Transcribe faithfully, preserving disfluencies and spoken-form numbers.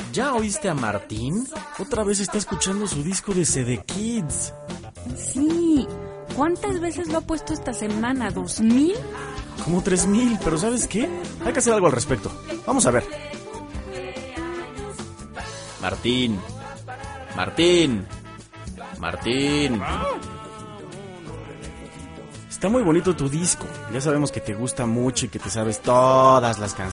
¿Ya oíste a Martín? Otra vez está escuchando su disco de C D Kids. Sí. ¿Cuántas veces lo ha puesto esta semana? ¿Dos mil? Como tres mil, pero ¿sabes qué? Hay que hacer algo al respecto. Vamos a ver. Martín. Martín. Martín. Está muy bonito tu disco. Ya sabemos que te gusta mucho y que te sabes todas las canciones.